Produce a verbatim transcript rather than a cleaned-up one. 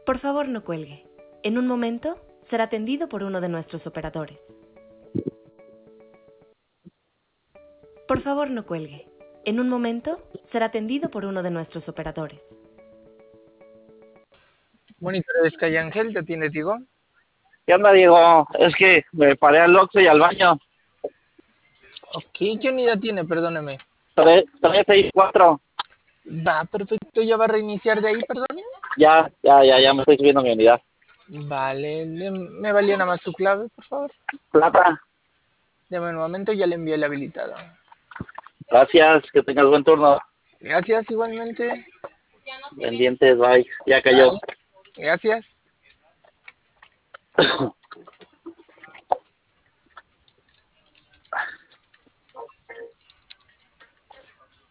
Por favor, no cuelgue. En un momento será atendido por uno de nuestros operadores. Por favor, no cuelgue. En un momento será atendido por uno de nuestros operadores. Monitor de Sky Ángel, ¿te atiende Diego? ¿Qué onda, Diego? Es que me paré al Oxxo y al baño. Ok, ¿qué unidad tiene? Perdóneme. tres, tres, seis, cuatro. Va, perfecto, ya va a reiniciar de ahí, perdón. Ya, ya, ya, ya me estoy subiendo a mi unidad. Vale, le- me valía nada más su clave, por favor. Plata. Deme un momento, ya le envié el habilitado. Gracias, que tengas buen turno. Gracias, igualmente. Pendientes, bye. Ya cayó. Bye. Gracias.